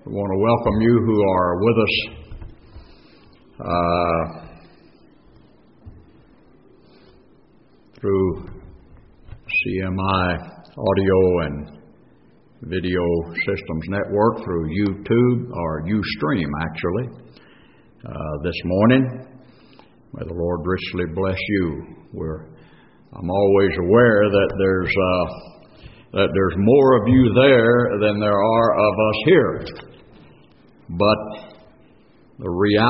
We want to welcome you who are with us through CMI Audio and Video Systems Network, through YouTube, or Ustream actually, this morning. May the Lord richly bless you. I'm always aware that there's more of you there than there are of us here. But the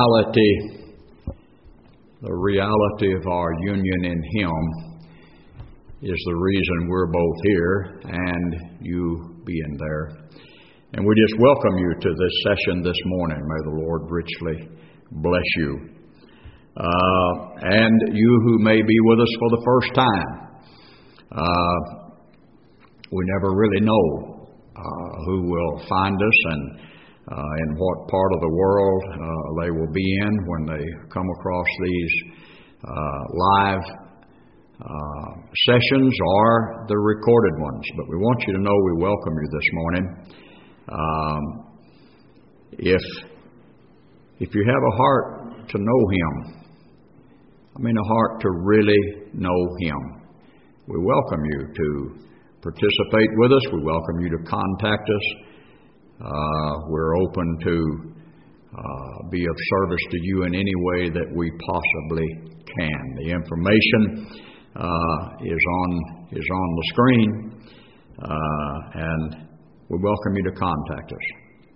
reality of our union in Him is the reason we're both here and you being there. And we just welcome you to this session this morning. May the Lord richly bless you. And you who may be with us for the first time. We never really know who will find us and in what part of the world they will be in when they come across these live sessions or the recorded ones. But we want you to know we welcome you this morning. If you have a heart to know Him, a heart to really know Him, we welcome you to participate with us. We welcome you to contact us. We're open to be of service to you in any way that we possibly can. The information is on the screen, and we welcome you to contact us.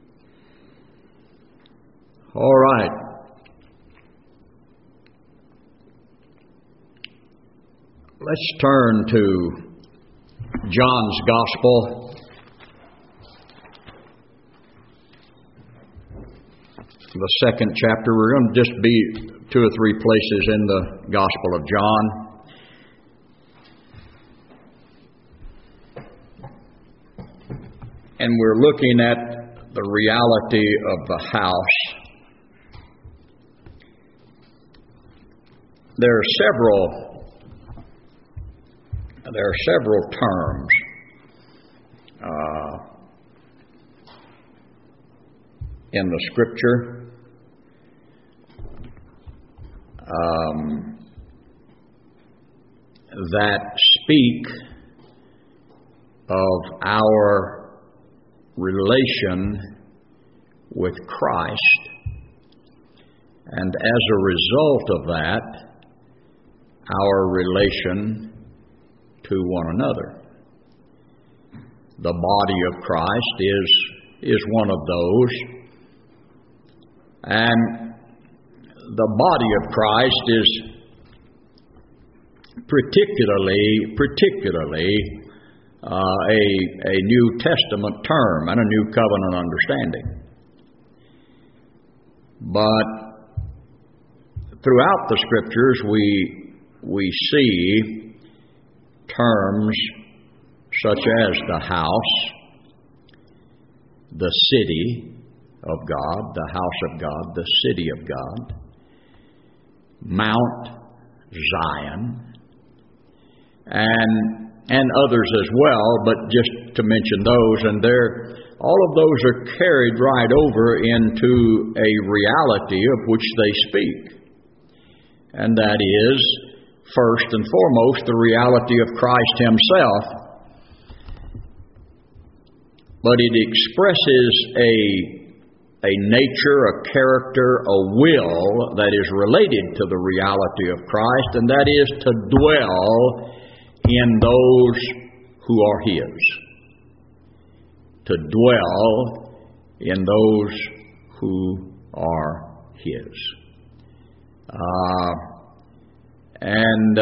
All right. Let's turn to John's Gospel, the second chapter. We're going to just be 2 or 3 places in the Gospel of John. And we're looking at the reality of the house. There are several terms in the Scripture that speak of our relation with Christ, and as a result of that, our relation to one another. The body of Christ is one of those, and the body of Christ is particularly a New Testament term and a New Covenant understanding. But throughout the Scriptures, we see terms such as the house, the city of God, the house of God, the city of God, Mount Zion, and others as well, but just to mention those, and all of those are carried right over into a reality of which they speak. And that is, first and foremost, the reality of Christ Himself. But it expresses a nature, a character, a will that is related to the reality of Christ, and that is to dwell in those who are His. To dwell in those who are His. And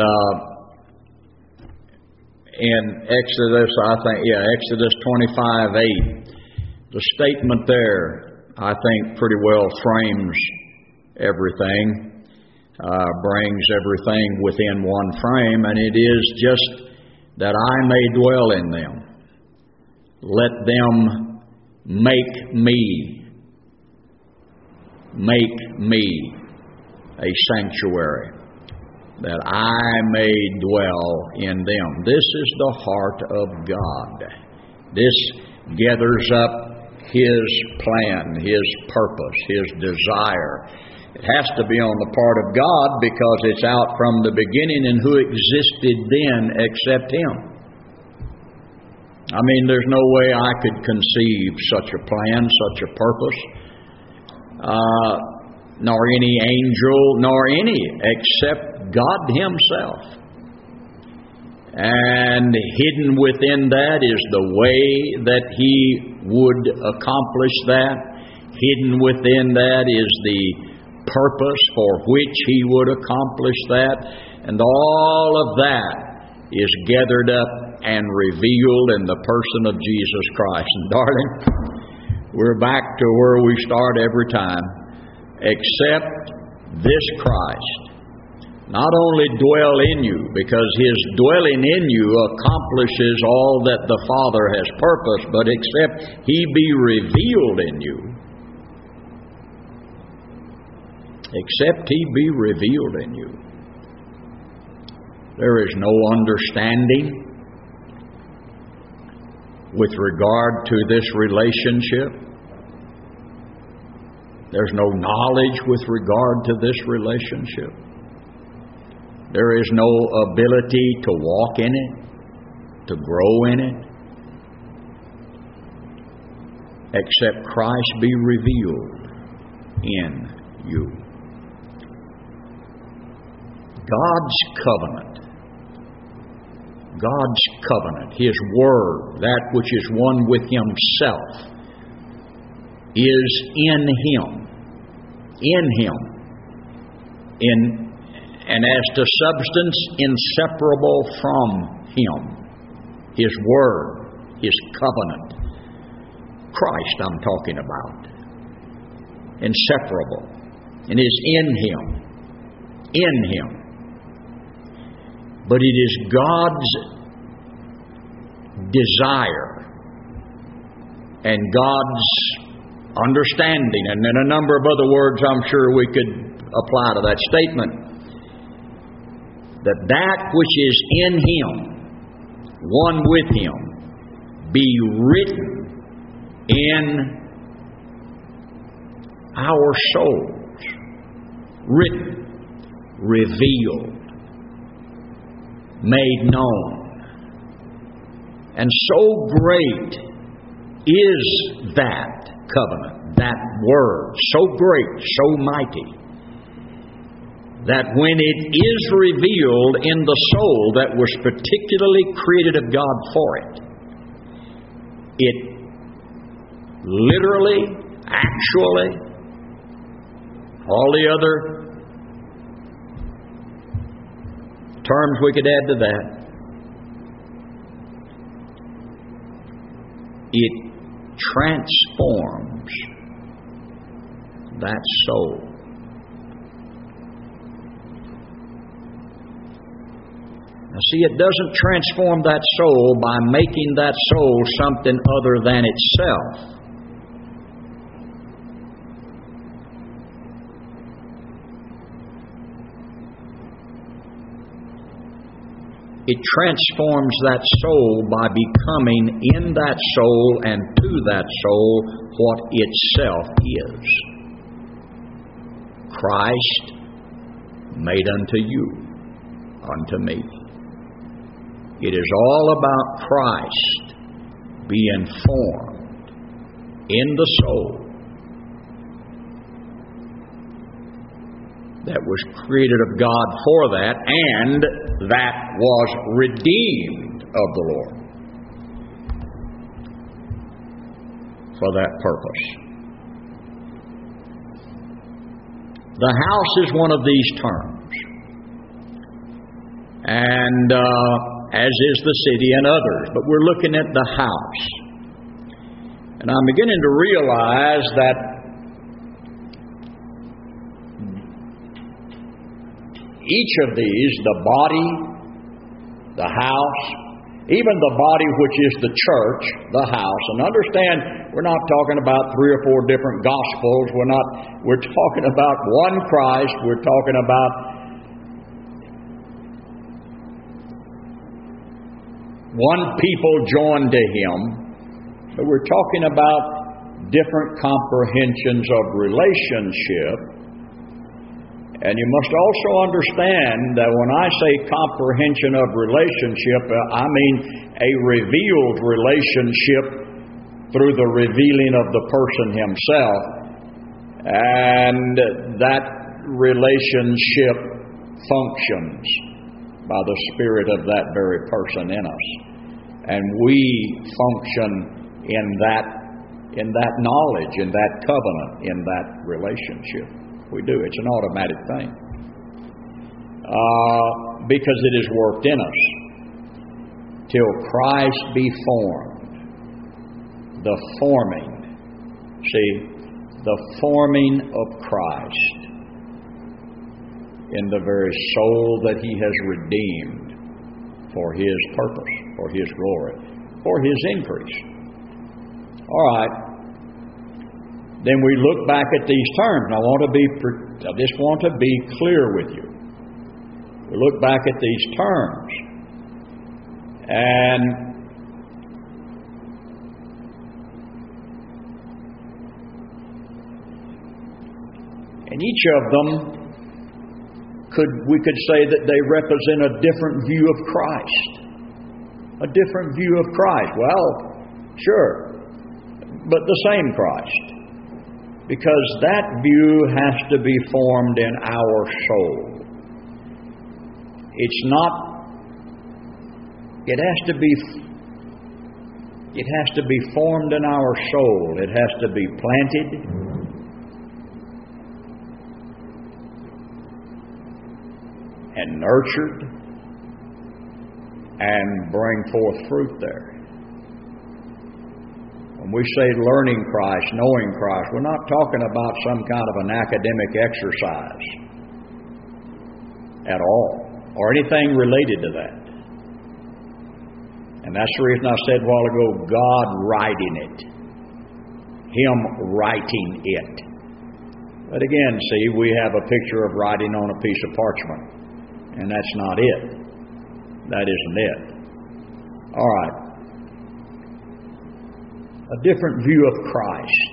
in Exodus, Exodus 25:8, the statement there, I think, pretty well frames everything, brings everything within one frame, and it is just that I may dwell in them. Let them make me a sanctuary, that I may dwell in them. This is the heart of God. This gathers up His plan, His purpose, His desire. It has to be on the part of God because it's out from the beginning, and who existed then except Him? I mean, there's no way I could conceive such a plan, such a purpose, nor any angel, nor any, except God Himself. And hidden within that is the way that He would accomplish that. Hidden within that is the purpose for which He would accomplish that. And all of that is gathered up and revealed in the person of Jesus Christ. And darling, we're back to where we start every time. Except this Christ not only dwell in you, because His dwelling in you accomplishes all that the Father has purposed, but except He be revealed in you. Except He be revealed in you, there is no understanding with regard to this relationship. There's no knowledge with regard to this relationship. There is no ability to walk in it, to grow in it, except Christ be revealed in you. God's covenant, His Word, that which is one with Himself, is in Him. And as to substance, inseparable from Him. His Word, His covenant. Christ I'm talking about. Inseparable. And is in Him. In Him. But it is God's desire and God's understanding, and then a number of other words I'm sure we could apply to that statement, that which is in Him, one with Him, be written in our souls. Written, revealed, made known. And so great is that covenant, that Word, so great, so mighty, that when it is revealed in the soul that was particularly created of God for it, it literally, actually, all the other terms we could add to that, it transforms that soul. Now see, it doesn't transform that soul by making that soul something other than itself. It transforms that soul by becoming in that soul and to that soul what itself is. Christ made unto you, unto me. It is all about Christ being formed in the soul that was created of God for that, and that was redeemed of the Lord for that purpose. The house is one of these terms, and as is the city and others, but we're looking at the house. And I'm beginning to realize that each of these, the body, the house, even the body which is the church, the house, and understand we're not talking about 3 or 4 different gospels, we're talking about one Christ, we're talking about one people joined to Him, but we're talking about different comprehensions of relationship. And you must also understand that when I say comprehension of relationship, I mean a revealed relationship through the revealing of the person himself. And that relationship functions by the Spirit of that very person in us. And we function in that knowledge, in that covenant, in that relationship. We do. It's an automatic thing. Because it is worked in us. Till Christ be formed. The forming. See, the forming of Christ in the very soul that He has redeemed for His purpose, for His glory, for His increase. All right. Then we look back at these terms. I just want to be clear with you. We look back at these terms, and each of them we could say that they represent a different view of Christ. A different view of Christ. Well, sure, but the same Christ. Because that view has to be formed in our soul. It's not, it has to be formed in our soul. It has to be planted. And nurtured. And bring forth fruit there. When we say learning Christ, knowing Christ, we're not talking about some kind of an academic exercise at all, or anything related to that. And that's the reason I said a while ago, God writing it. Him writing it. But again, see, we have a picture of writing on a piece of parchment. And that's not it. That isn't it. All right. A different view of Christ.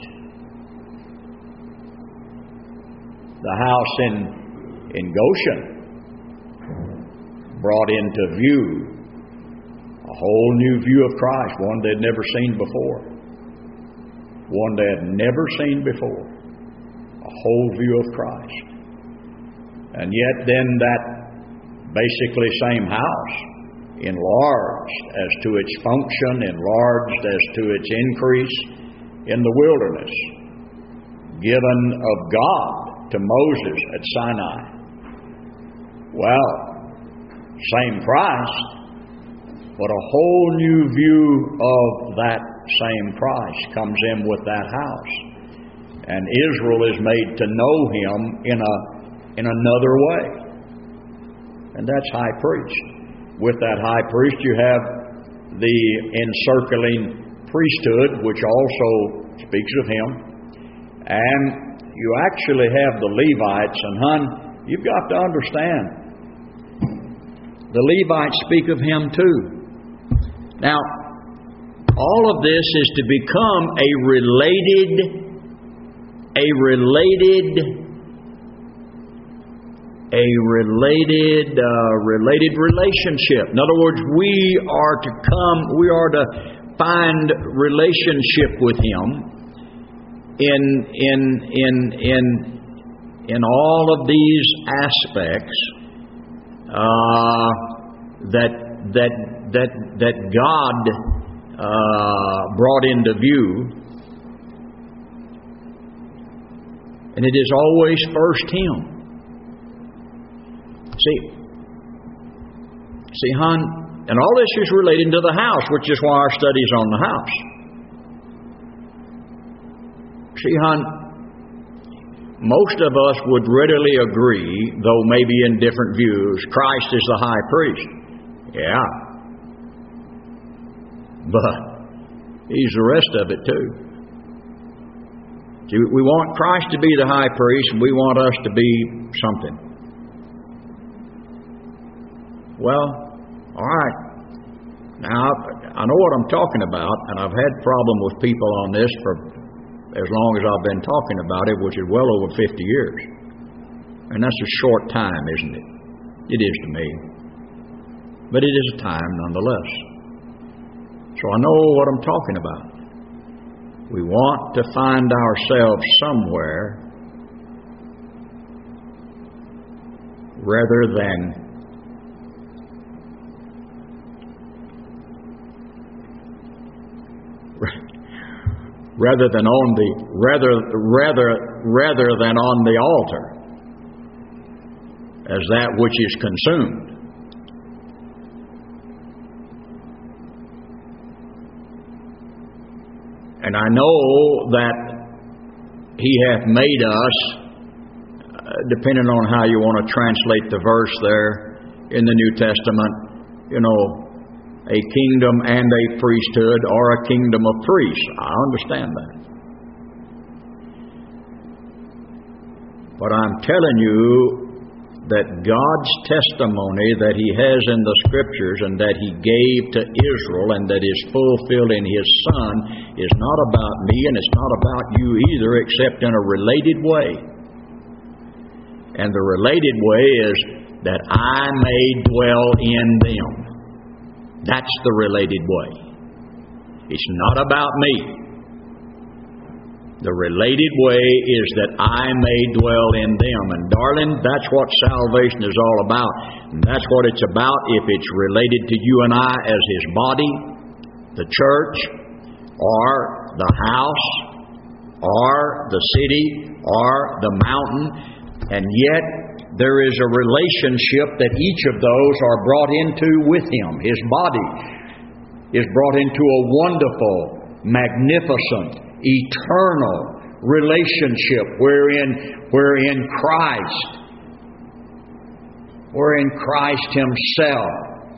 The house in Goshen brought into view a whole new view of Christ, one they'd never seen before. One they had never seen before. A whole view of Christ. And yet then that basically same house, enlarged as to its function, enlarged as to its increase in the wilderness, given of God to Moses at Sinai. Well, same Christ, but a whole new view of that same Christ comes in with that house. And Israel is made to know Him in another way. And that's high priest. With that high priest, you have the encircling priesthood, which also speaks of Him. And you actually have the Levites. And you've got to understand, the Levites speak of Him too. Now, all of this is to become a related relationship. In other words, we are to find relationship with Him in all of these aspects that God brought into view. And it is always first Him. See, hon, and all this is relating to the house, which is why our study is on the house. See, hon, most of us would readily agree, though maybe in different views, Christ is the high priest. Yeah. But He's the rest of it too. See, we want Christ to be the high priest, and we want us to be something. Well, all right. Now, I know what I'm talking about, and I've had problem with people on this for as long as I've been talking about it, which is well over 50 years. And that's a short time, isn't it? It is to me. But it is a time nonetheless. So I know what I'm talking about. We want to find ourselves somewhere rather than on the altar as that which is consumed. And I know that He hath made us, depending on how you want to translate the verse there in the New Testament, a kingdom and a priesthood, or a kingdom of priests. I understand that. But I'm telling you that God's testimony that He has in the Scriptures and that He gave to Israel and that is fulfilled in His Son is not about me and it's not about you either, except in a related way. And the related way is that I may dwell in them. That's the related way. It's not about me. The related way is that I may dwell in them. And darling, that's what salvation is all about. And that's what it's about if it's related to you and I as His body, the church, or the house, or the city, or the mountain. And yet, there is a relationship that each of those are brought into with Him. His body is brought into a wonderful, magnificent, eternal relationship wherein Christ Himself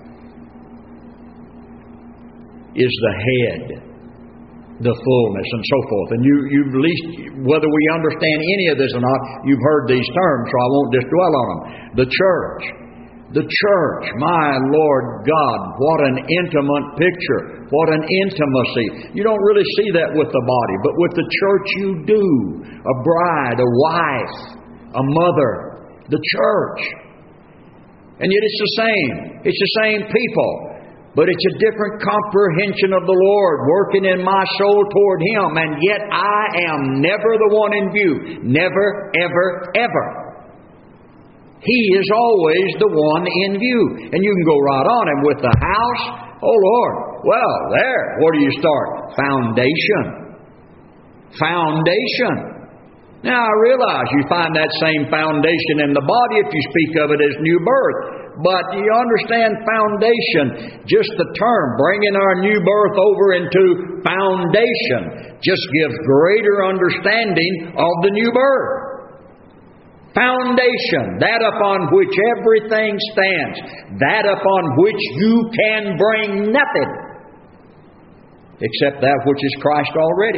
is the head, the fullness, and so forth. And you've at least, whether we understand any of this or not, you've heard these terms, so I won't just dwell on them. The church. The church, my Lord God, what an intimate picture. What an intimacy. You don't really see that with the body, but with the church you do. A bride, a wife, a mother, the church. And yet it's the same. It's the same people. But it's a different comprehension of the Lord working in my soul toward Him. And yet I am never the one in view. Never, ever, ever. He is always the one in view. And you can go right on. And with the house, oh Lord, well, there, where do you start? Foundation. Foundation. Now, I realize you find that same foundation in the body if you speak of it as new birth. But you understand foundation, just the term, bringing our new birth over into foundation, just gives greater understanding of the new birth. Foundation, that upon which everything stands, that upon which you can bring nothing except that which is Christ already.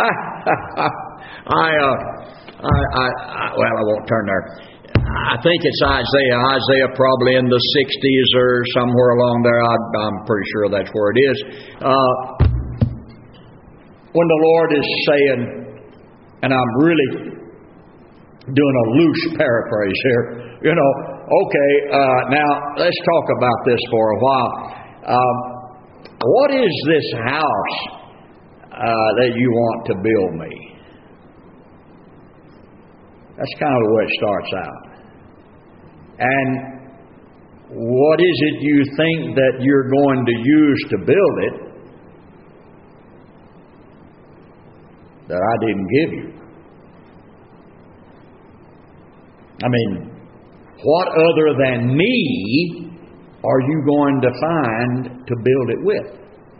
Well, I won't turn there. I think it's Isaiah. Isaiah probably in the 60s or somewhere along there. I'm pretty sure that's where it is. When the Lord is saying, and I'm really doing a loose paraphrase here, now let's talk about this for a while. What is this house that you want to build me? That's kind of the way it starts out. And what is it you think that you're going to use to build it that I didn't give you? I mean, what other than me are you going to find to build it with?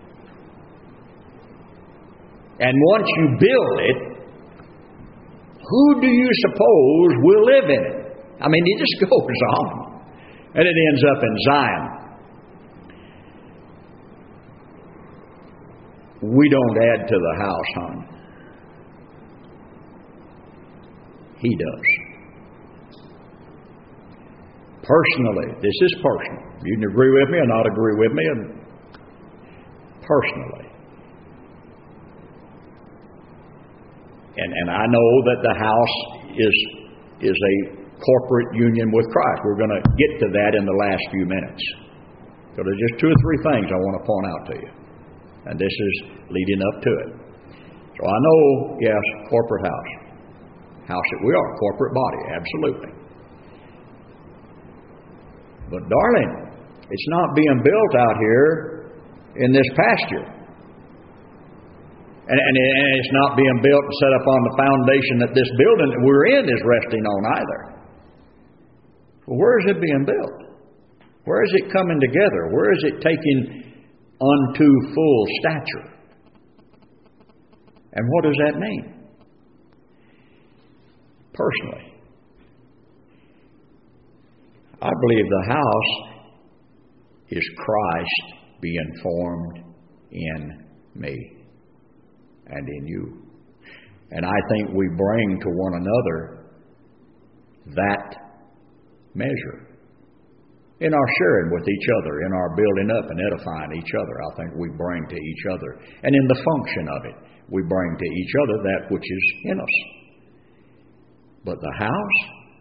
And once you build it, who do you suppose will live in it? I mean, it just goes on. And it ends up in Zion. We don't add to the house, hon. He does. Personally, this is personal. You can agree with me or not agree with me. And personally, And I know that the house is a corporate union with Christ. We're going to get to that in the last few minutes. So there's just 2 or 3 things I want to point out to you. And this is leading up to it. So I know, yes, corporate house. House that we are, corporate body, absolutely. But darling, it's not being built out here in this pasture. And it's not being built and set up on the foundation that this building that we're in is resting on either. Well, where is it being built? Where is it coming together? Where is it taking unto full stature? And what does that mean? Personally, I believe the house is Christ being formed in me and in you. And I think we bring to one another that measure. In our sharing with each other, in our building up and edifying each other, I think we bring to each other. And in the function of it, we bring to each other that which is in us. But the house,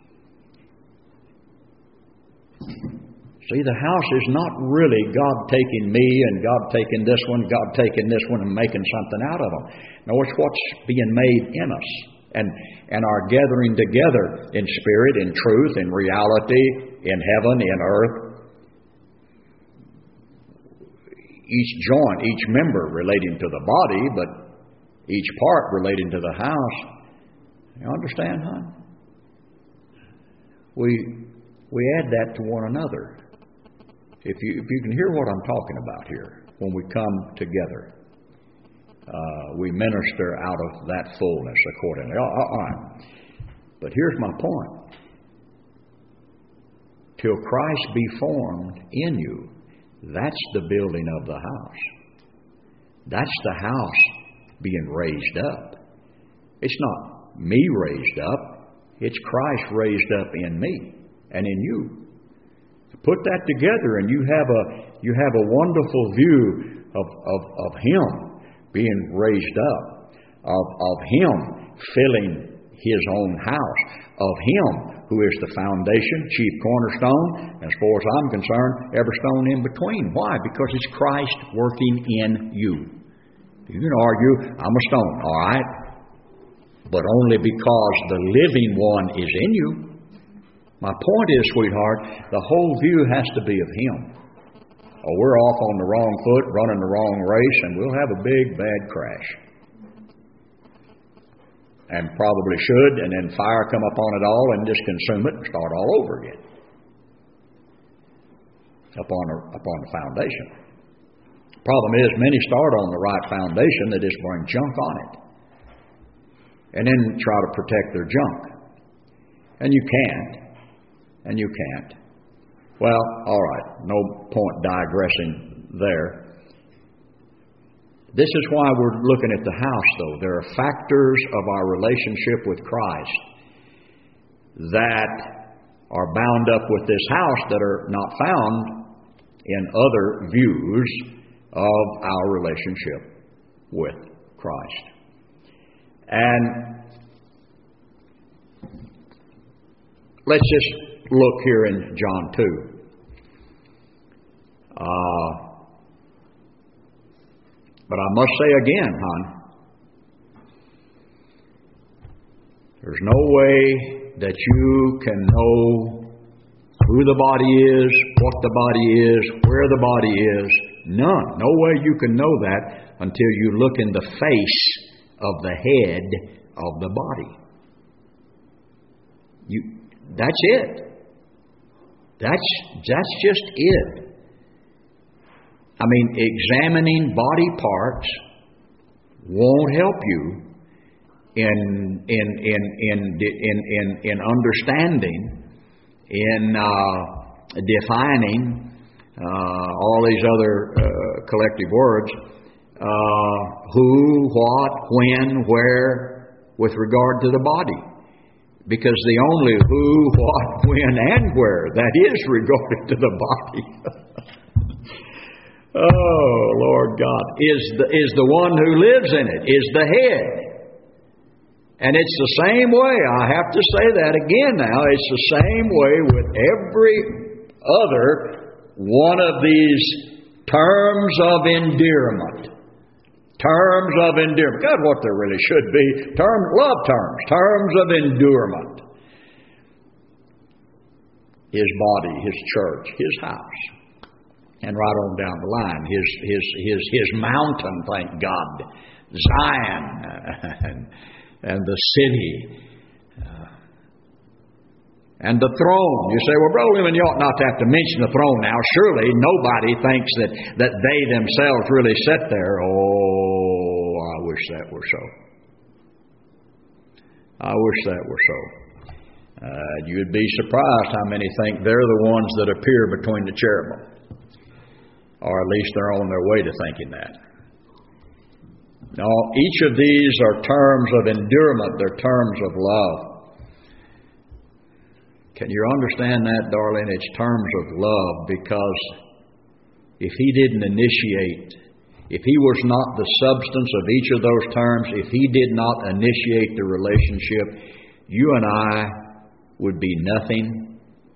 see, the house is not really God taking me and God taking this one, God taking this one and making something out of them. No, it's what's being made in us. And our gathering together in spirit, in truth, in reality, in heaven, in earth. Each joint, each member relating to the body, but each part relating to the house. You understand, hon? We add that to one another. If you can hear what I'm talking about here, when we come together, we minister out of that fullness accordingly. All right. But here's my point. Till Christ be formed in you, that's the building of the house. That's the house being raised up. It's not me raised up. It's Christ raised up in me and in you. Put that together and you have a wonderful view of Him being raised up, of Him filling His own house, of Him who is the foundation, chief cornerstone, and as far as I'm concerned, every stone in between. Why? Because it's Christ working in you. You can argue, I'm a stone, all right, but only because the living one is in you. My point is, sweetheart, the whole view has to be of Him. Or we're off on the wrong foot, running the wrong race, and we'll have a big, bad crash. And probably should, and then fire come upon it all and just consume it and start all over again. Upon the foundation. Problem is, many start on the right foundation, they just bring junk on it. And then try to protect their junk. And you can't. And you can't. Well, all right, no point digressing there. This is why we're looking at the house, though. There are factors of our relationship with Christ that are bound up with this house that are not found in other views of our relationship with Christ. And let's just look here in John 2. But I must say again, hon, there's no way that you can know who the body is, what the body is, where the body is. None. No way you can know that until you look in the face of the head of the body. That's it. That's just it. I mean, examining body parts won't help you in understanding, in defining all these other collective words, who, what, when, where, with regard to the body. Because the only who, what, when, and where that is regarding to the body oh, Lord God, is the one who lives in it, is the head. And it's the same way, I have to say that again now, it's the same way with every other one of these terms of endearment. Terms of endearment. That's what there really should be. Love terms. Terms of endearment. His body, His church, His house. And right on down the line, His mountain, thank God. Zion. And the city. And the throne. You say, well, Brother Lehman, you ought not to have to mention the throne now. Surely nobody thinks that they themselves really sit there. Oh, I wish that were so. I wish that were so. You'd be surprised how many think they're the ones that appear between the cherubim. Or at least they're on their way to thinking that. No, each of these are terms of endearment. They're terms of love. Can you understand that, darling? It's terms of love, because if He didn't initiate, if He was not the substance of each of those terms, if He did not initiate the relationship, you and I would be nothing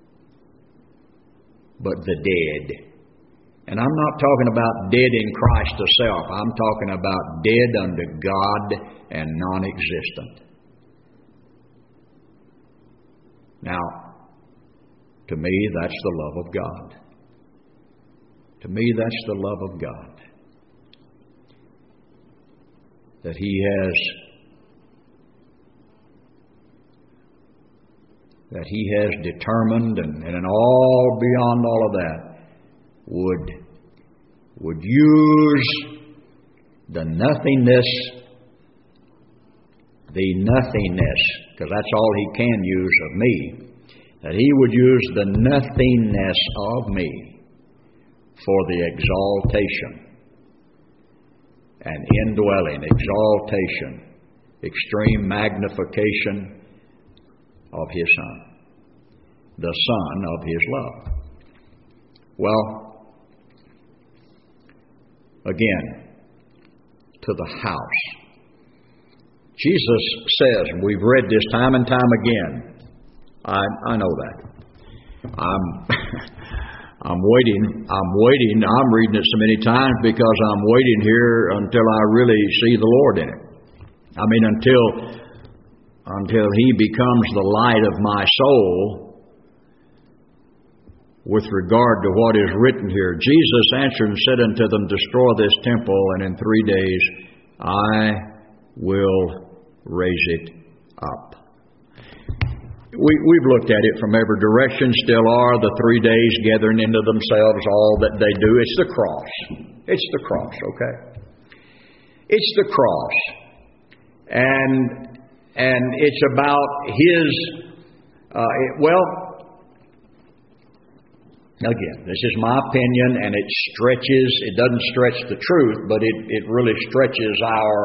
but the dead. And I'm not talking about dead in Christ to self. I'm talking about dead unto God and non-existent. Now, to me, that's the love of God. To me, that's the love of God. That He has determined, and all beyond all of that, would use the nothingness, because that's all He can use of me, that He would use the nothingness of me for the exaltation and indwelling, exaltation, extreme magnification of His Son, the Son of His love. Well, again, to the house. Jesus says, and we've read this time and time again, I know that. I'm waiting. I'm reading it so many times because I'm waiting here until I really see the Lord in it. I mean, until He becomes the light of my soul with regard to what is written here. Jesus answered and said unto them, destroy this temple, and in 3 days I will raise it up. We've looked at it from every direction, still are, the 3 days gathering into themselves all that they do. It's the cross. It's the cross, okay? It's the cross. And it's about His, again, this is my opinion, and it doesn't stretch the truth, but it really stretches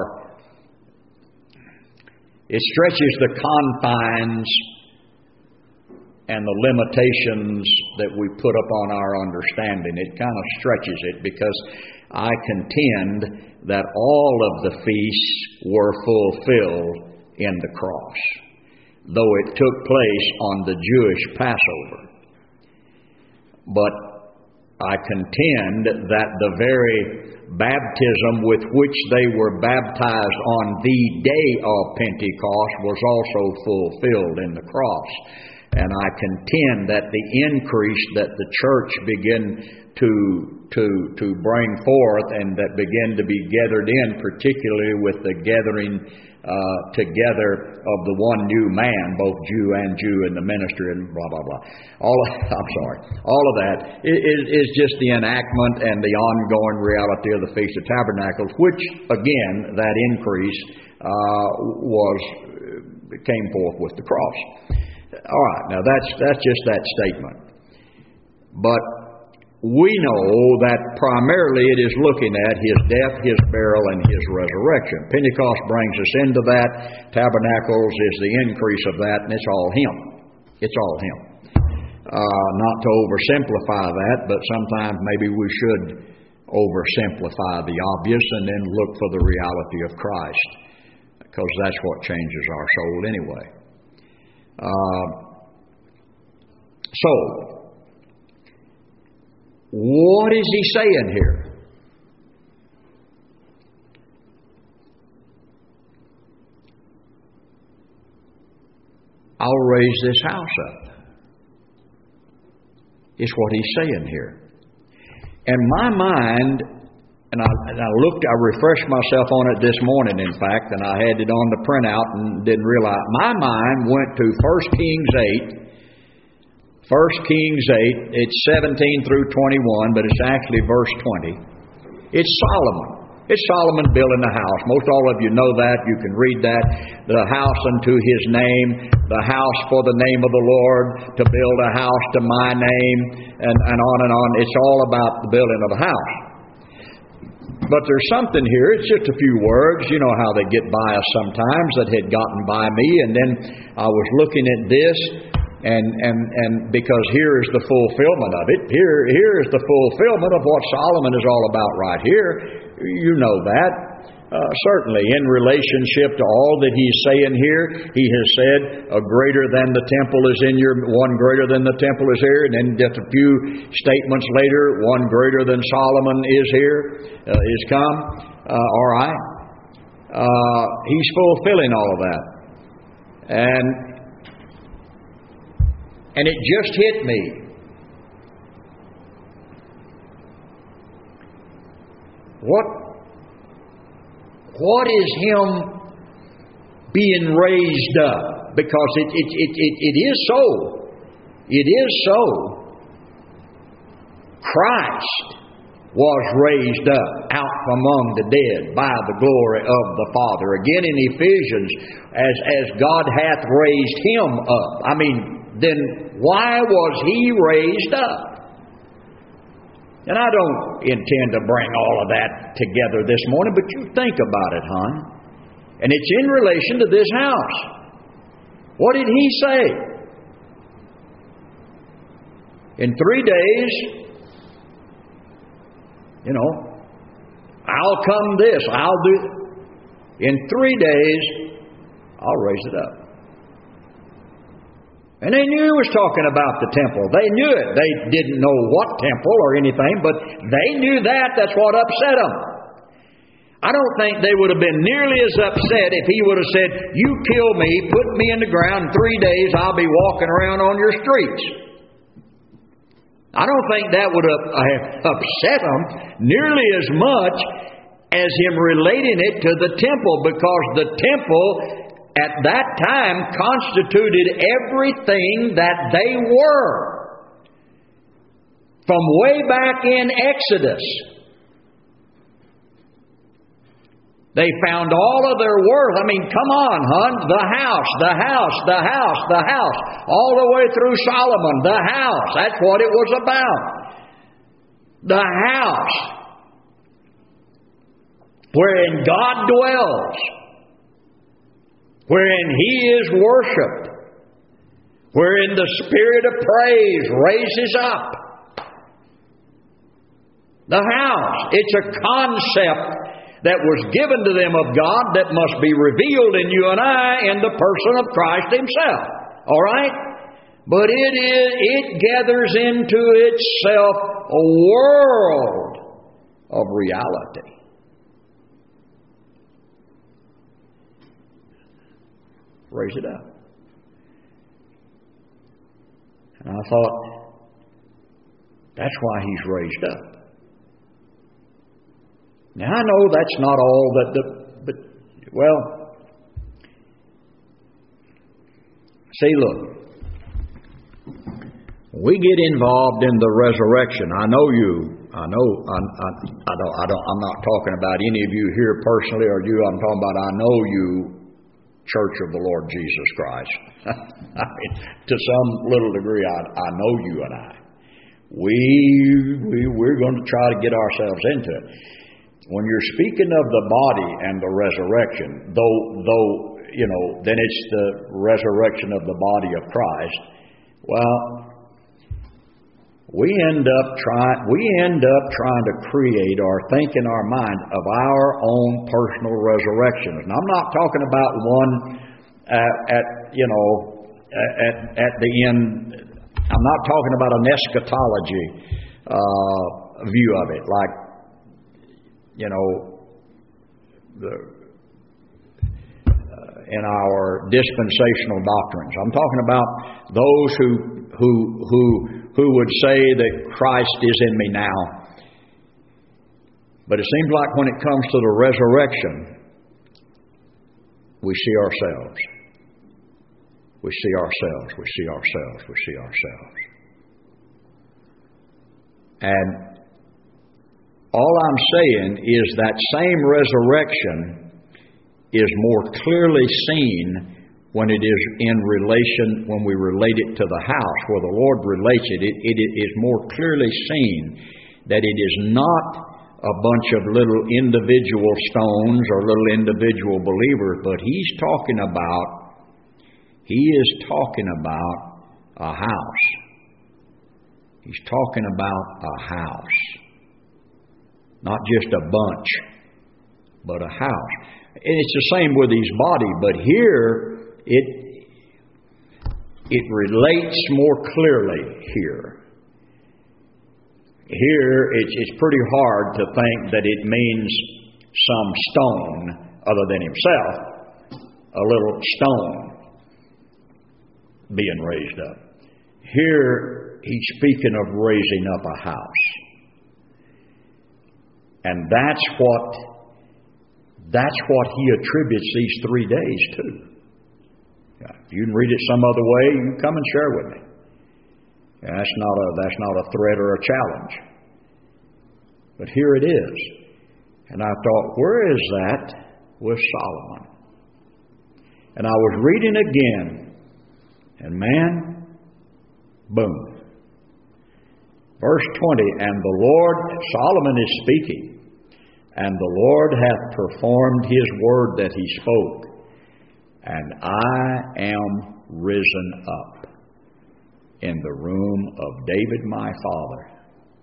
the confines and the limitations that we put upon our understanding. It kind of stretches it, because I contend that all of the feasts were fulfilled in the cross, though it took place on the Jewish Passover. But I contend that the very baptism with which they were baptized on the day of Pentecost was also fulfilled in the cross. And I contend that the increase that the church began to bring forth, and that began to be gathered in, particularly with the gathering together of the one new man, both Jew and Jew in the ministry, and blah, blah, blah. All of that is just the enactment and the ongoing reality of the Feast of Tabernacles, which, again, that increase came forth with the cross. All right, now that's just that statement. But we know that primarily it is looking at His death, His burial, and His resurrection. Pentecost brings us into that. Tabernacles is the increase of that, and it's all Him. It's all Him. Not to oversimplify that, but sometimes maybe we should oversimplify the obvious and then look for the reality of Christ. because that's what changes our soul anyway. So, what is he saying here? I'll raise this house up, is what he's saying here. And my mind, and I refreshed myself on it this morning, in fact, and I had it on the printout and didn't realize. My mind went to 1 Kings 8. 1 Kings 8, it's 17 through 21, but it's actually verse 20. It's Solomon. It's Solomon building a house. Most all of you know that. You can read that. The house unto his name, the house for the name of the Lord, to build a house to my name, and on and on. It's all about the building of a house. But there's something here. It's just a few words. You know how they get by us sometimes, that had gotten by me. And then I was looking at this, and because here is the fulfillment of it. Here is the fulfillment of what Solomon is all about right here. You know that. Certainly, in relationship to all that he's saying here, he has said, "A greater than the temple is in your one greater than the temple is here," and then just a few statements later, "One greater than Solomon is here, is come." All right, he's fulfilling all of that, and it just hit me. What is him being raised up? Because it is so. It is so. Christ was raised up out among the dead by the glory of the Father. Again in Ephesians, as God hath raised him up. I mean, then why was he raised up? And I don't intend to bring all of that together this morning, but you think about it, hon. And it's in relation to this house. What did he say? In 3 days, I'll come this, I'll do. In 3 days, I'll raise it up. And they knew he was talking about the temple. They knew it. They didn't know what temple or anything, but they knew that. That's what upset them. I don't think they would have been nearly as upset if he would have said, "You kill me, put me in the ground, in 3 days I'll be walking around on your streets." I don't think that would have upset them nearly as much as him relating it to the temple, because the temple at that time constituted everything that they were. From way back in Exodus, they found all of their worth. I mean, come on, hon. The house. All the way through Solomon, the house. That's what it was about. The house wherein God dwells, wherein he is worshipped, wherein the spirit of praise raises up. The house. It's a concept that was given to them of God that must be revealed in you and I in the person of Christ himself. All right? But it gathers into itself a world of reality. Raise it up. And I thought, that's why he's raised up. Now I know that's not all but see, look, we get involved in the resurrection. I'm not talking about any of you here personally or you. I'm talking about I know you, Church of the Lord Jesus Christ. I mean, to some little degree, I know you and I. We're going to try to get ourselves into it. When you're speaking of the body and the resurrection, though then it's the resurrection of the body of Christ. Well, we end up trying to create or think in our mind of our own personal resurrections. And I'm not talking about one at the end. I'm not talking about an eschatology view of it, like in our dispensational doctrines. I'm talking about those who would say that Christ is in me now. But it seems like when it comes to the resurrection, we see ourselves. We see ourselves. We see ourselves. We see ourselves. And all I'm saying is that same resurrection is more clearly seen when it is in relation, when we relate it to the house, where the Lord relates it. It is more clearly seen that it is not a bunch of little individual stones or little individual believers, but He is talking about a house. He's talking about a house. Not just a bunch, but a house. And it's the same with His body, but here it relates more clearly here. Here it's pretty hard to think that it means some stone other than Himself, a little stone being raised up. Here He's speaking of raising up a house. And that's what He attributes these 3 days to. If you can read it some other way, you come and share with me. That's not a threat or a challenge. But here it is. And I thought, where is that with Solomon? And I was reading again, and man, boom. Verse 20, and the Lord, Solomon is speaking, and the Lord hath performed His word that He spoke, and I am risen up in the room of David my father,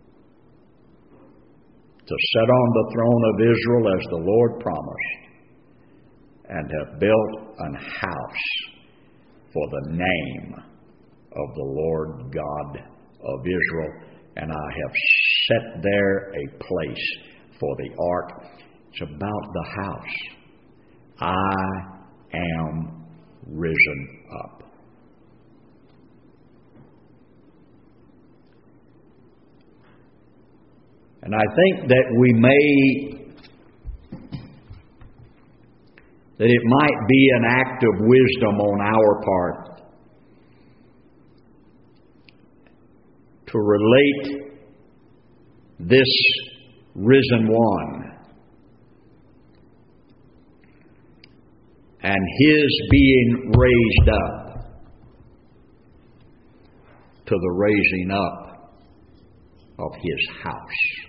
to sit on the throne of Israel as the Lord promised, and have built an house for the name of the Lord God of Israel, and I have set there a place for the ark. It's about the house. I am risen up. And I think that that it might be an act of wisdom on our part to relate this risen one and His being raised up to the raising up of His house.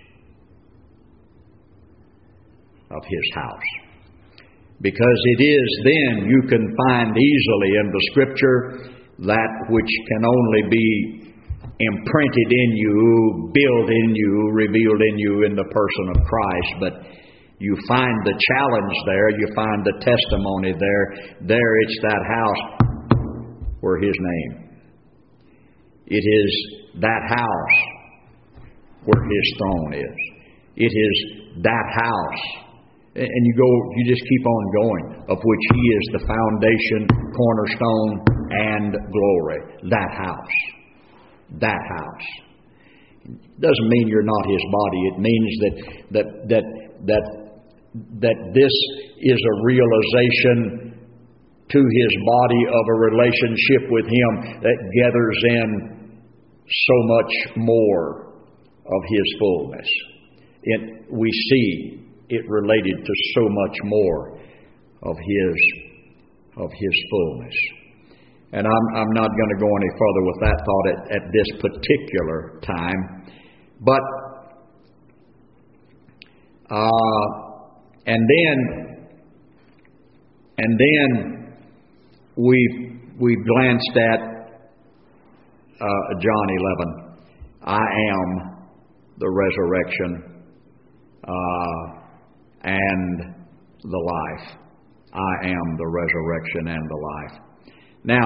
Of His house. Because it is then you can find easily in the Scripture that which can only be imprinted in you, built in you, revealed in you in the person of Christ. But you find the challenge there, you find the testimony there. There it's that house where His name. It is that house where His throne is. It is that house. And you just keep on going, of which He is the foundation, cornerstone, and glory. That house. That house. Doesn't mean you're not His body. It means that this is a realization to His body of a relationship with Him that gathers in so much more of His fullness. We see it related to so much more of His fullness. And I'm not going to go any further with that thought at this particular time. But and then we've glanced at John 11, I am the resurrection and the life. I am the resurrection and the life. Now,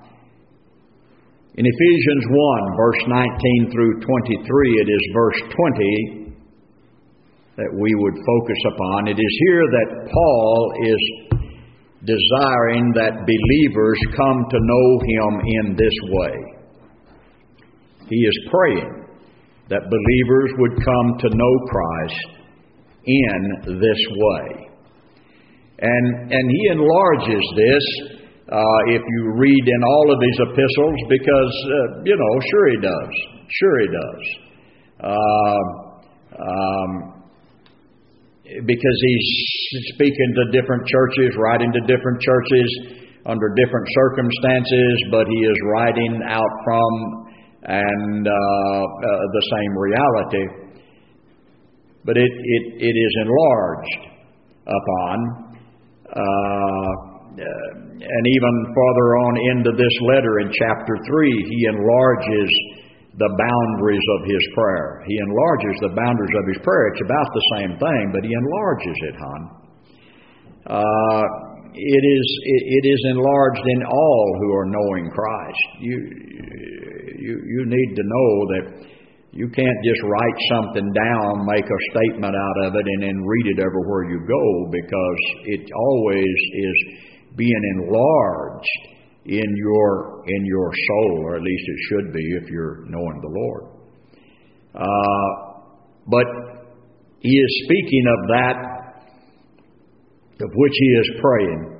in Ephesians 1, verse 19 through 23, it is verse 20 that we would focus upon. It is here that Paul is desiring that believers come to know Him in this way. He is praying that believers would come to know Christ in this way. And he enlarges this if you read in all of his epistles because, sure he does. Sure he does. Because he's speaking to different churches, writing to different churches under different circumstances, but he is writing out from the same reality. But it is enlarged upon. And even farther on into this letter in chapter 3, he enlarges the boundaries of his prayer. He enlarges the boundaries of his prayer. It's about the same thing, but he enlarges it, It is enlarged in all who are knowing Christ. You need to know that you can't just write something down, make a statement out of it, and then read it everywhere you go, because it always is being enlarged in your soul, or at least it should be if you're knowing the Lord. But he is speaking of that of which he is praying.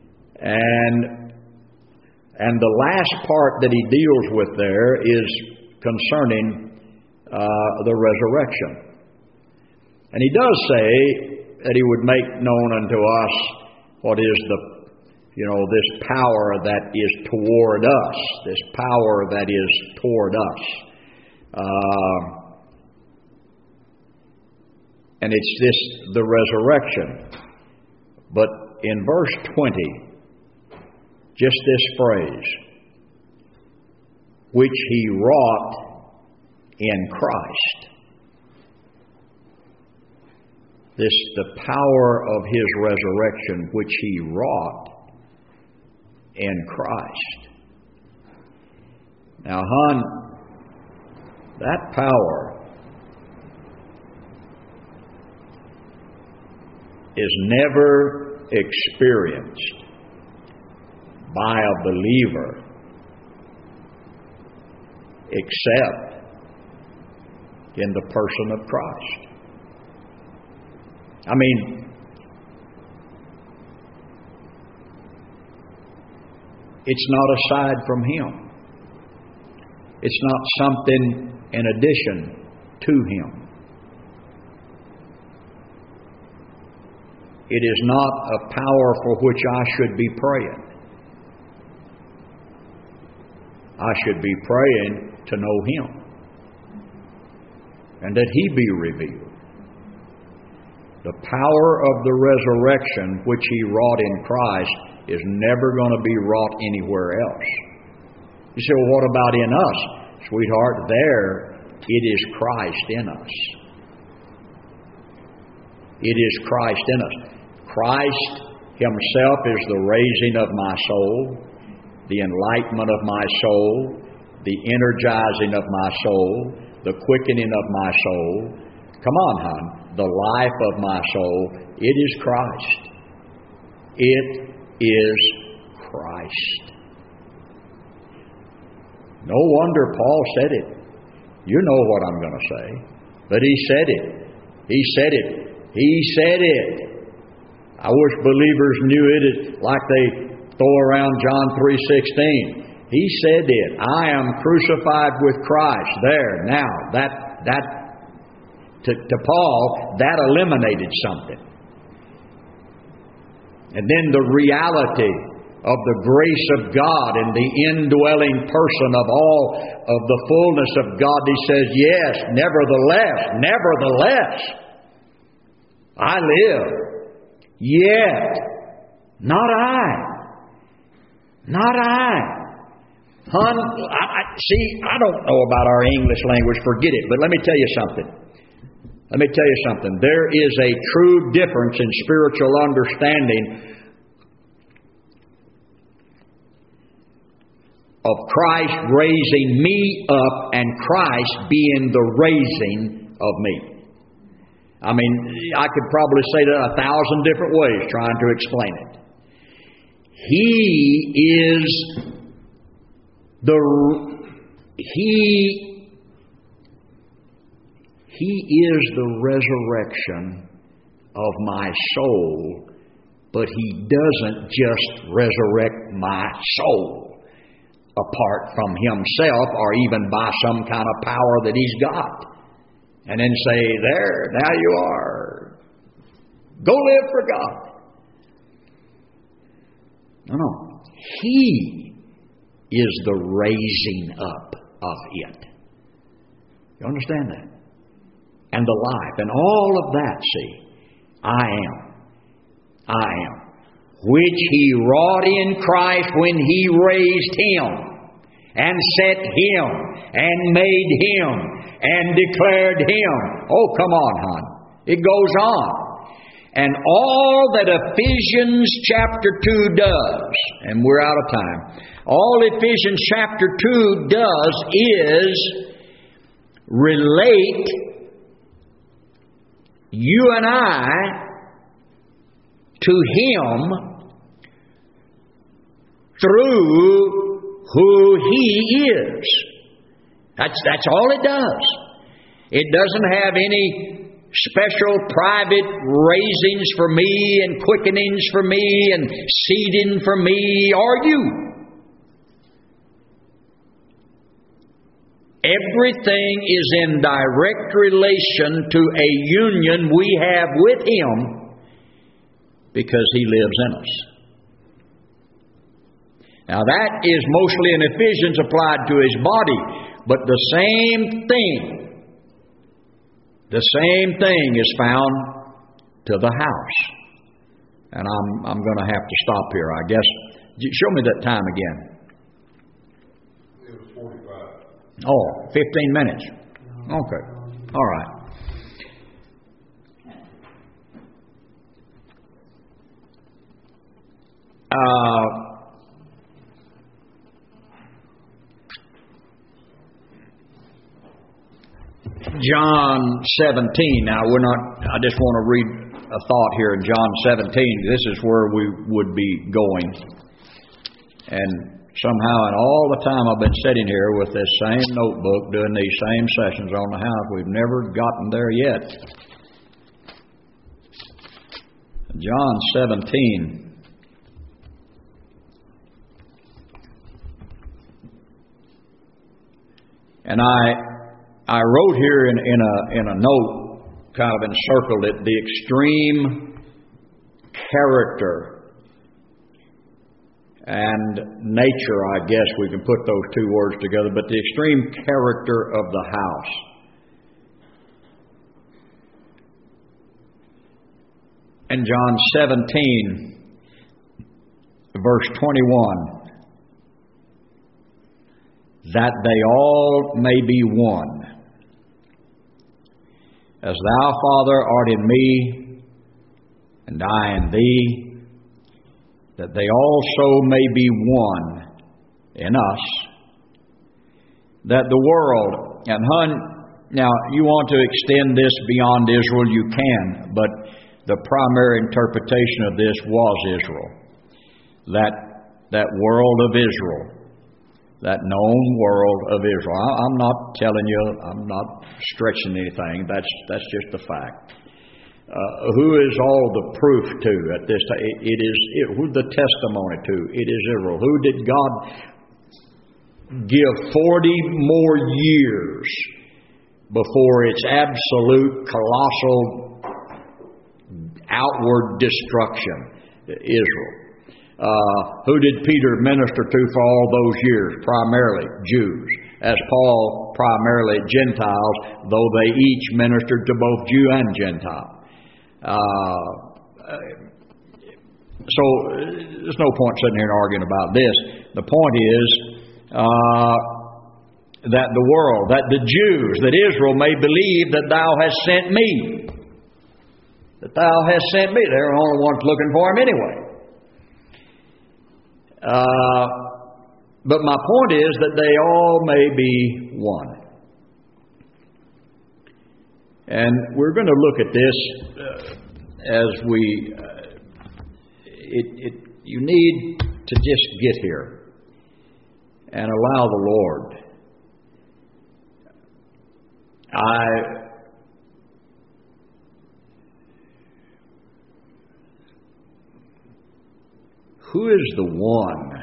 And the last part that he deals with there is concerning the resurrection. And he does say that he would make known unto us what is this power that is toward us, this power that is toward us. And it's the resurrection. But in verse 20, just this phrase, which he wrought in Christ. The power of his resurrection, which he wrought in Christ. Now, that power is never experienced by a believer except in the person of Christ. I mean, it's not aside from Him. It's not something in addition to Him. It is not a power for which I should be praying. I should be praying to know Him and that He be revealed. The power of the resurrection which He wrought in Christ is never going to be wrought anywhere else. You say, well, what about in us? Sweetheart, there it is Christ in us. It is Christ in us. Christ Himself is the raising of my soul, the enlightenment of my soul, the energizing of my soul, the quickening of my soul. Come on, hon. The life of my soul. It is Christ. It is Christ. No wonder Paul said it. You know what I'm going to say. But he said it. He said it. He said it. I wish believers knew it like they throw around John 3:16. He said it. I am crucified with Christ. There. Now, that to Paul, that eliminated something. And then the reality of the grace of God and the indwelling person of all of the fullness of God. He says, yes, nevertheless, I live. Yet, not I. Hon, I don't know about our English language, forget it, but let me tell you something. There is a true difference in spiritual understanding of Christ raising me up and Christ being the raising of me. I mean, I could probably say that 1,000 different ways trying to explain it. He is the resurrection of my soul, but He doesn't just resurrect my soul apart from Himself or even by some kind of power that He's got. And then say, there, now you are. Go live for God. No. He is the raising up of it. You understand that? And the life. And all of that, see, I am. Which He wrought in Christ when He raised Him and set Him and made Him and declared Him. Oh, come on, hon. It goes on. And all that Ephesians chapter 2 does, and we're out of time, all Ephesians chapter 2 does is relate you and I to Him through who He is. That's all it does. It doesn't have any special private raisings for me and quickenings for me and seeding for me or you. Everything is in direct relation to a union we have with Him because He lives in us. Now that is mostly in Ephesians applied to His body, but the same thing is found to the house. And I'm going to have to stop here, I guess. Show me that time again. It was 45. Oh, 15 minutes. Okay. All right. John 17. Now, I just want to read a thought here in John 17. This is where we would be going. And somehow, in all the time I've been sitting here with this same notebook, doing these same sessions on the house, we've never gotten there yet. John 17. And I wrote here in a note, kind of encircled it, the extreme character and nature, I guess we can put those two words together, but the extreme character of the house. In John 17, verse 21, that they all may be one. As thou, Father, art in me, and I in thee, that they also may be one in us, that the world, and now you want to extend this beyond Israel, you can, but the primary interpretation of this was Israel. That world of Israel. That known world of Israel. I'm not telling you, I'm not stretching anything. That's just the fact. Who is all the proof to at this time? Who the testimony to? It is Israel. Who did God give 40 more years before its absolute, colossal, outward destruction? Israel. Who did Peter minister to for all those years? Primarily Jews. As Paul, primarily Gentiles, though they each ministered to both Jew and Gentile. So there's no point sitting here and arguing about this. The point is that the world, that the Jews, that Israel may believe that thou hast sent me. That thou hast sent me. They're the only ones looking for him anyway. But my point is that they all may be one. And we're going to look at this as we... you need to just get here and allow the Lord. Who is the one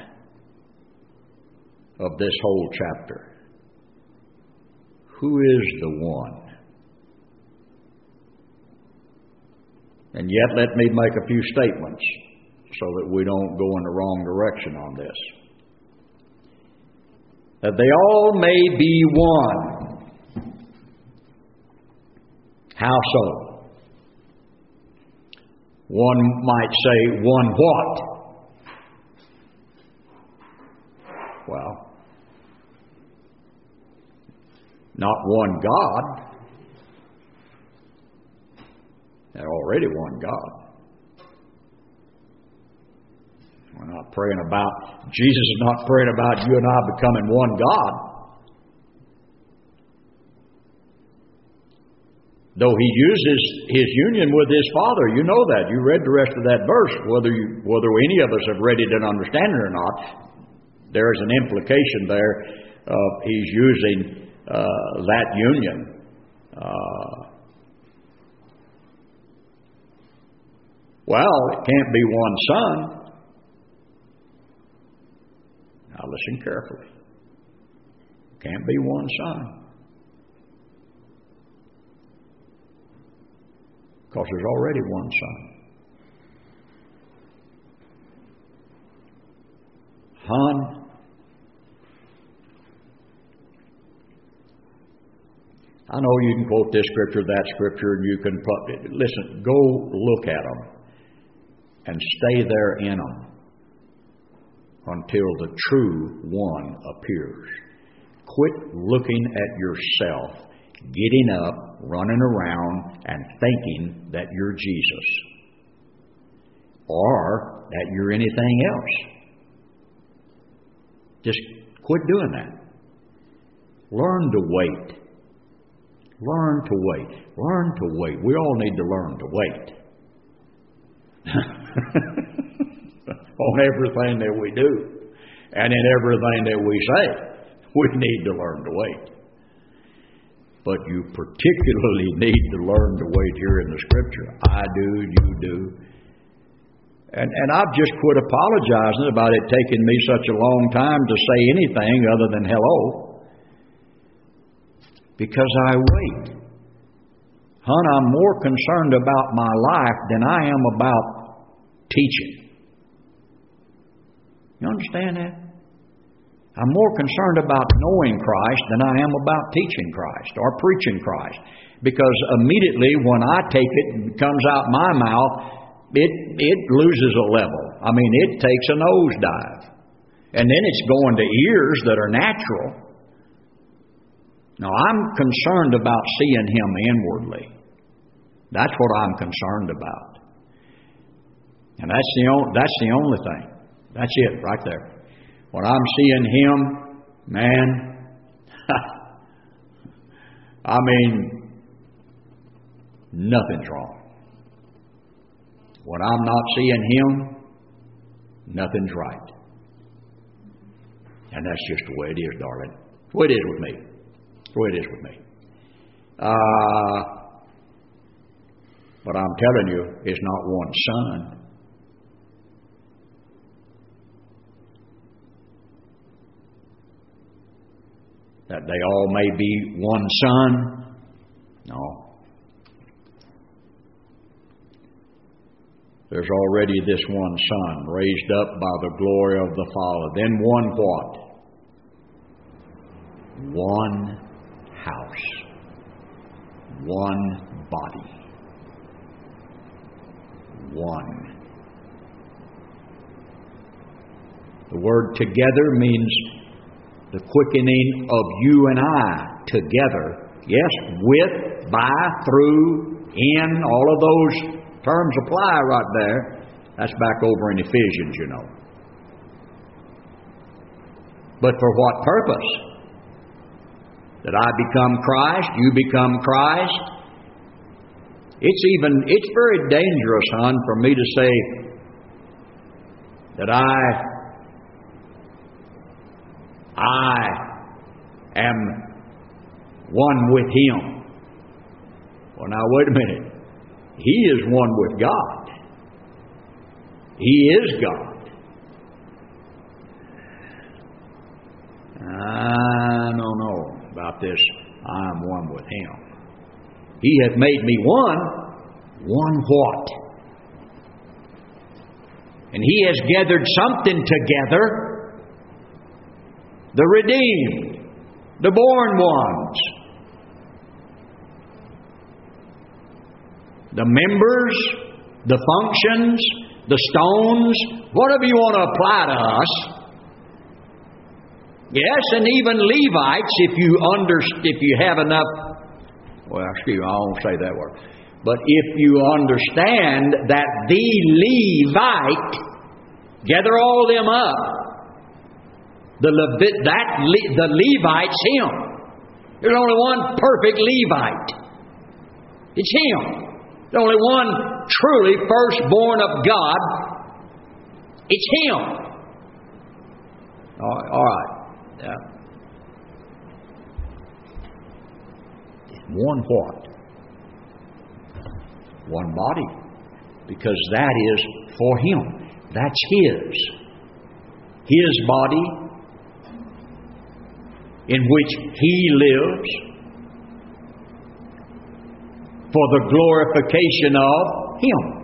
of this whole chapter? Who is the one? And yet let me make a few statements so that we don't go in the wrong direction on this. That they all may be one. How so? One might say, one what? Well, not one God. They're already one God. We're not praying about, Jesus is not praying about you and I becoming one God. Though He uses His union with His Father. You know that. You read the rest of that verse. Whether any of us have read it and understand it or not, there is an implication there of He's using that union. Well, it can't be one Son. Now listen carefully. It can't be one Son. Because there's already one Son. Hon, I know you can quote this scripture, that scripture, and you can listen, go look at them and stay there in them until the true one appears. Quit looking at yourself, getting up, running around, and thinking that you're Jesus or that you're anything else. Just quit doing that. Learn to wait. Learn to wait. Learn to wait. We all need to learn to wait. On everything that we do. And in everything that we say. We need to learn to wait. But you particularly need to learn to wait here in the Scripture. I do, you do. And I've just quit apologizing about it taking me such a long time to say anything other than hello. Because I wait. Hon, I'm more concerned about my life than I am about teaching. You understand that? I'm more concerned about knowing Christ than I am about teaching Christ or preaching Christ. Because immediately when I take it and it comes out my mouth, it loses a level. I mean, it takes a nosedive. And then it's going to ears that are natural. Now, I'm concerned about seeing Him inwardly. That's what I'm concerned about. And that's the only thing. That's it right there. When I'm seeing Him, man, I mean, nothing's wrong. When I'm not seeing Him, nothing's right. And that's just the way it is, darling. The way it is with me. The way it is with me. But I'm telling you, it's not one Son. That they all may be one Son. No. There's already this one Son raised up by the glory of the Father. Then one what? One house. One body. One. The word together means the quickening of you and I together. Yes, with, by, through, in, all of those terms apply right there. That's back over in Ephesians, you know. But for what purpose? That I become Christ, you become Christ. It's very dangerous, hon, for me to say that I am one with Him. Well, now, wait a minute. He is one with God. He is God. I don't know about this. I am one with Him. He hath made me one. One what? And He has gathered something together. The redeemed, the born ones, the members, the functions, the stones, whatever you want to apply to us. Yes, and even Levites, if you have enough, well, excuse me, I won't say that word. But if you understand that the Levite, gather all them up, the Levite's him. There's only one perfect Levite. It's him. There's only one truly firstborn of God. It's him. All right. Yeah. One what? One body. Because that is for Him. That's His. His body in which He lives for the glorification of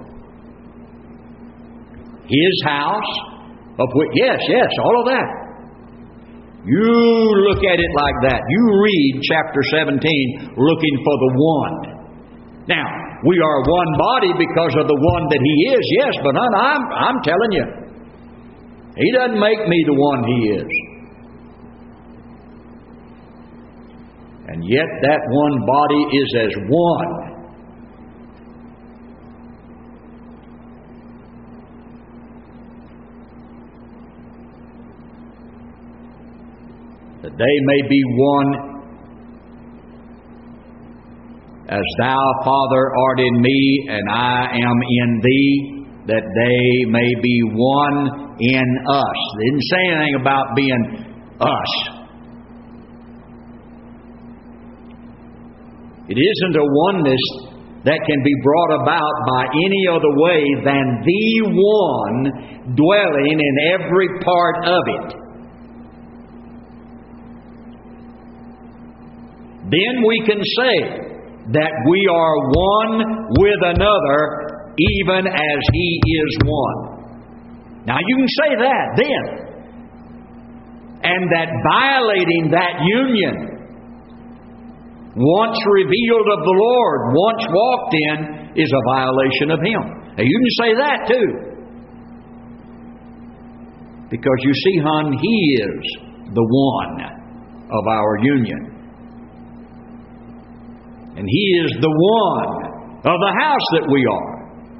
Him. His house, of which, yes, all of that. You look at it like that. You read chapter 17 looking for the one. Now, we are one body because of the one that He is, yes, but I'm telling you, He doesn't make me the one He is. And yet that one body is as one. That they may be one as Thou, Father, art in me, and I am in Thee, that they may be one in us. They didn't say anything about being us. It isn't a oneness that can be brought about by any other way than the one dwelling in every part of it. Then we can say that we are one with another, even as He is one. Now you can say that then. And that violating that union, once revealed of the Lord, once walked in, is a violation of Him. Now you can say that too. Because you see, hon, He is the one of our union. And He is the one of the house that we are.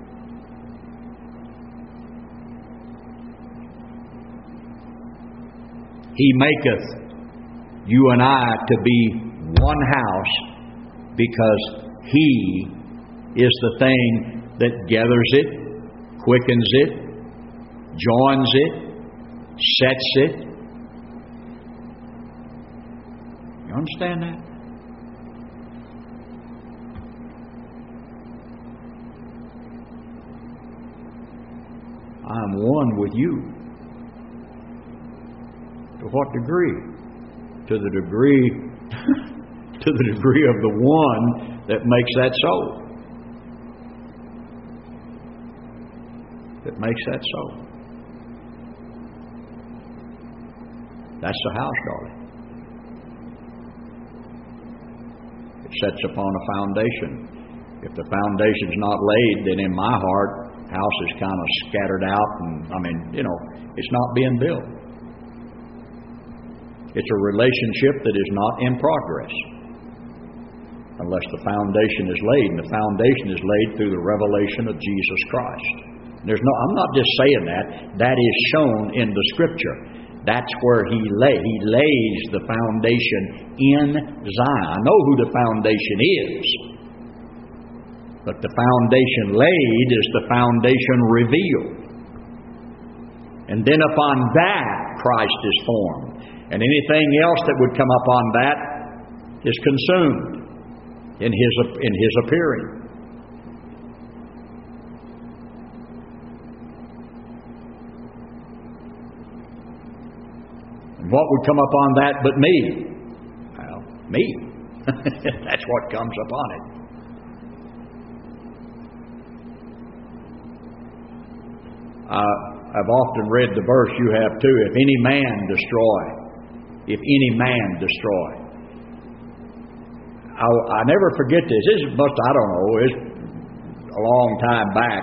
He maketh you and I to be one house because He is the thing that gathers it, quickens it, joins it, sets it. You understand that? I'm one with you. To what degree? To the degree of the one that makes that so. That makes that so. That's the house, darling. It sets upon a foundation. If the foundation's not laid, then in my heart, house is kind of scattered out, and it's not being built. It's a relationship that is not in progress unless the foundation is laid. And the foundation is laid through the revelation of Jesus Christ. I'm not just saying that. That is shown in the Scripture. That's where He lays the foundation in Zion. I know who the foundation is. But the foundation laid is the foundation revealed. And then upon that, Christ is formed. And anything else that would come upon that is consumed in His appearing. And what would come upon that but me? Well, me. That's what comes upon it. I've often read the verse, you have too, if any man destroy. I never forget this. This is I don't know, it's a long time back.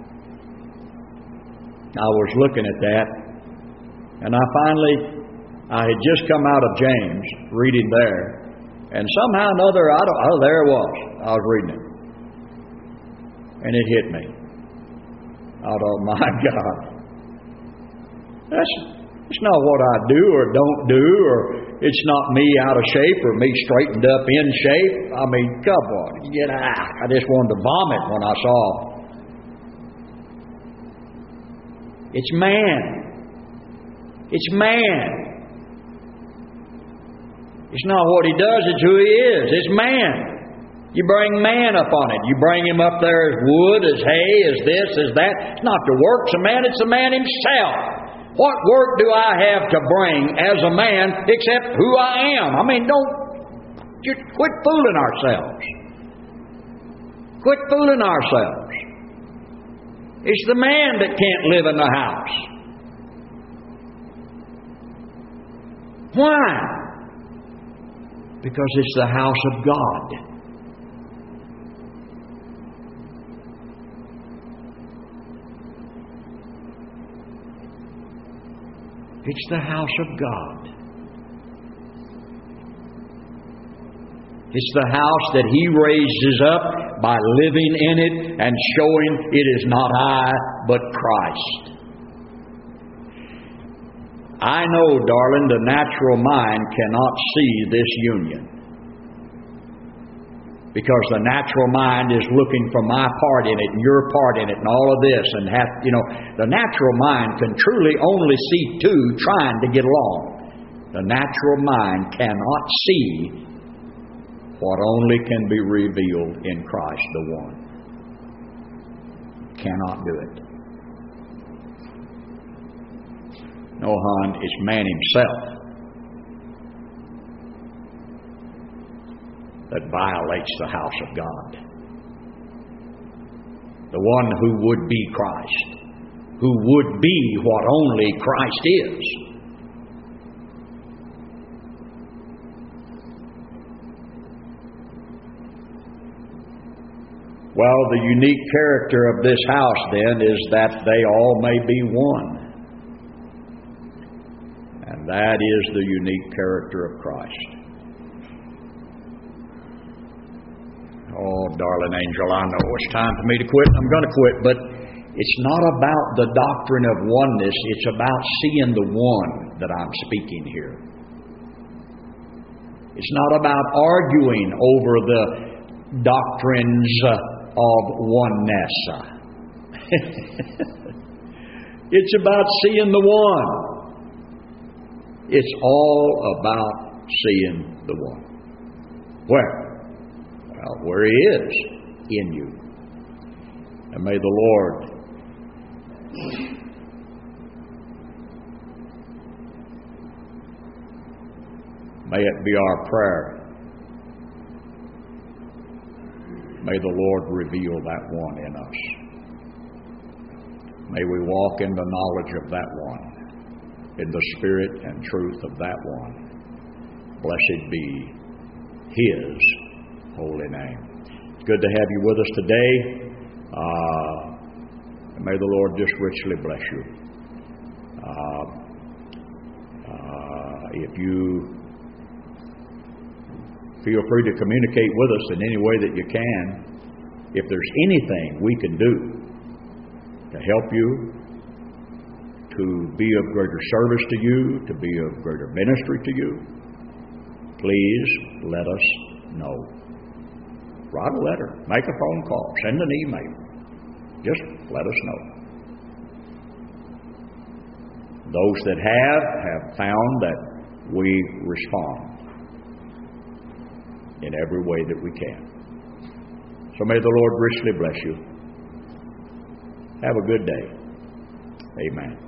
I was looking at that, and I had just come out of James, reading there, and somehow or another, there it was. I was reading it. And it hit me. I thought, my God. It's not what I do or don't do, or it's not me out of shape or me straightened up in shape. I mean, come on, get out. I just wanted to vomit when I saw it. It's man. It's man. It's not what he does, it's who he is. It's man. You bring man up on it. You bring him up there as wood, as hay, as this, as that. It's not the works of man, it's the man himself. What work do I have to bring as a man except who I am? I mean, just quit fooling ourselves. Quit fooling ourselves. It's the man that can't live in the house. Why? Because it's the house of God. It's the house of God. It's the house that He raises up by living in it and showing it is not I, but Christ. I know, darling, the natural mind cannot see this union. Because the natural mind is looking for my part in it and your part in it and all of this. And the natural mind can truly only see two trying to get along. The natural mind cannot see what only can be revealed in Christ the one. Cannot do it. No, hon, it's man himself that violates the house of God. The one who would be Christ, who would be what only Christ is. Well, the unique character of this house then is that they all may be one. And that is the unique character of Christ. Oh, darling angel, I know it's time for me to quit. I'm going to quit, but it's not about the doctrine of oneness. It's about seeing the one that I'm speaking here. It's not about arguing over the doctrines of oneness. It's about seeing the one. It's all about seeing the one. Where? Well, where He is in you. And may the Lord may it be our prayer. May the Lord reveal that one in us. May we walk in the knowledge of that one, in the spirit and truth of that one. Blessed be His holy name. It's good to have you with us today. May the Lord just richly bless you. If you feel free to communicate with us in any way that you can. If there's anything we can do to help you, to be of greater service to you, to be of greater ministry to you, please let us know. Write a letter, make a phone call, send an email. Just let us know. Those that have found that we respond in every way that we can. So may the Lord richly bless you. Have a good day. Amen.